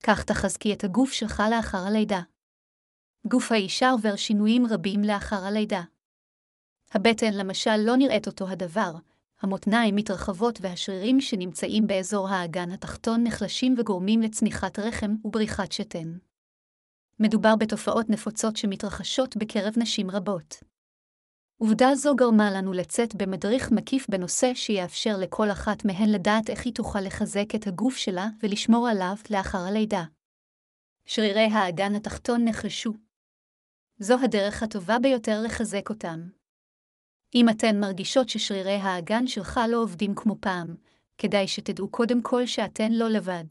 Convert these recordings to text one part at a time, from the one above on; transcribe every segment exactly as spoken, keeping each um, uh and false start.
כך תחזקי את הגוף שלך לאחר הלידה. גוף האישה עובר שינויים רבים לאחר הלידה. הבטן למשל לא נראית אותו הדבר, המותניים מתרחבות והשרירים שנמצאים באזור האגן התחתון נחלשים וגורמים לצניחת רחם ובריחת שתן. מדובר בתופעות נפוצות שמתרחשות בקרב נשים רבות. עובדה זו גרמה לנו לצאת במדריך מקיף בנושא שיאפשר לכל אחת מהן לדעת איך היא תוכל לחזק את הגוף שלה ולשמור עליו לאחר הלידה. שרירי האגן התחתון נחלשו. זו הדרך הטובה ביותר לחזק אותם. אם אתן מרגישות ששרירי האגן שלך לא עובדים כמו פעם, כדאי שתדעו קודם כל שאתן לא לבד.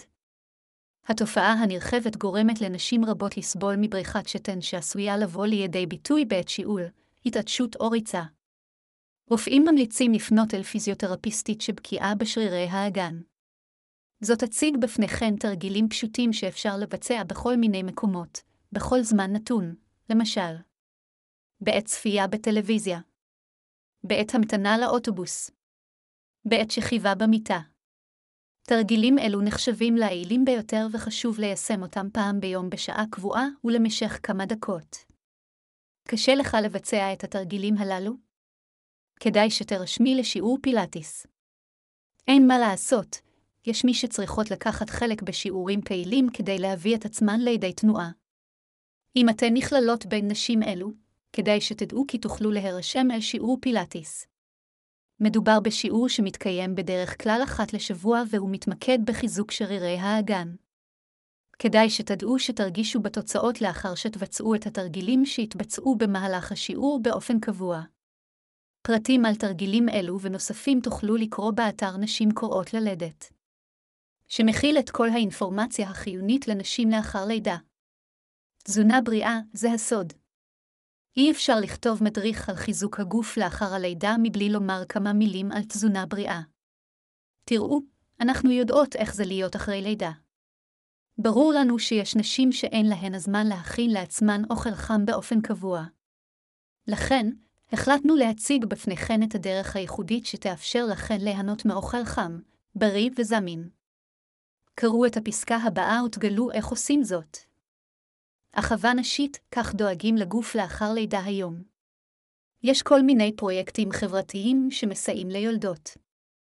התופעה הנרחבת גורמת לנשים רבות לסבול מבריחת שתן שעשויה לבוא לידי ביטוי בעת שיעול, התעטשות או ריצה. רופאים ממליצים לפנות אל פיזיותרפיסטית שבקיאה בשרירי האגן. זאת תציג בפניכן תרגילים פשוטים שאפשר לבצע בכל מיני מקומות, בכל זמן נתון, למשל, בעת צפייה בטלוויזיה, בעת המתנה לאוטובוס, בעת שכיבה במיטה. תרגילים אלו נחשבים ליעילים ביותר וחשוב ליישם אותם פעם ביום בשעה קבועה ולמשך כמה דקות. קשה לך לבצע את התרגילים הללו? כדאי שתרשמי לשיעור פילאטיס. אין מה לעשות, יש מי שצריכות לקחת חלק בשיעורים פעילים כדי להביא את עצמן לידי תנועה. אם אתן נכללות בין נשים אלו, כדאי שתדעו כי תוכלו להירשם אל שיעור פילאטיס. מדובר בשיעור שמתקיים בדרך כלל אחת לשבוע והוא מתמקד בחיזוק שרירי האגן. כדאי שתדעו שתרגישו בתוצאות לאחר שתבצעו את התרגילים שהתבצעו במהלך השיעור באופן קבוע. פרטים על תרגילים אלו ונוספים תוכלו לקרוא באתר נשים קוראות ללדת, שמכיל את כל האינפורמציה החיונית לנשים לאחר לידה. תזונה בריאה זה הסוד. אי אפשר לכתוב מדריך על חיזוק הגוף לאחר הלידה מבלי לומר כמה מילים על תזונה בריאה. תראו, אנחנו יודעות איך זה להיות אחרי לידה. ברור לנו שיש נשים שאין להן הזמן להכין לעצמן אוכל חם באופן קבוע. לכן, החלטנו להציג בפניכן את הדרך הייחודית שתאפשר לכן ליהנות מאוכל חם, בריא וזמין. קראו את הפסקה הבאה ותגלו איך עושים זאת. אחווה נשית, כך דואגים לגוף לאחר לידה היום. יש כל מיני פרויקטים חברתיים שמסייעים ליולדות.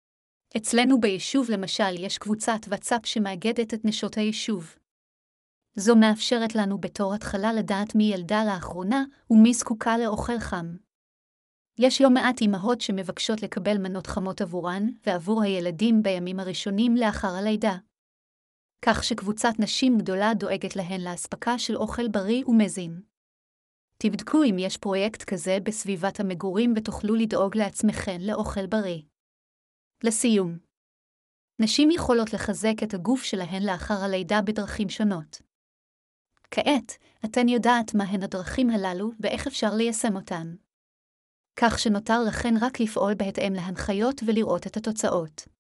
אצלנו ביישוב למשל יש קבוצת וואטסאפ שמאגדת את נשות היישוב. זו מאפשרת לנו בתור התחלה לדעת מי ילדה לאחרונה ומי זקוקה לאוכל חם. יש לא מעט אמהות שמבקשות לקבל מנות חמות עבורן ועבור הילדים בימים הראשונים לאחר הלידה. כך שקבוצת נשים גדולה דואגת להן להספקה של אוכל בריא ומזין. תבדקו אם יש פרויקט כזה בסביבת המגורים ותוכלו לדאוג לעצמכן לאוכל בריא. לסיום, נשים יכולות לחזק את הגוף שלהן לאחר הלידה בדרכים שונות. כעת, אתן יודעת מהן הדרכים הללו ואיך אפשר ליישם אותן. כך שנותר לכן רק לפעול בהתאם להנחיות ולראות את התוצאות.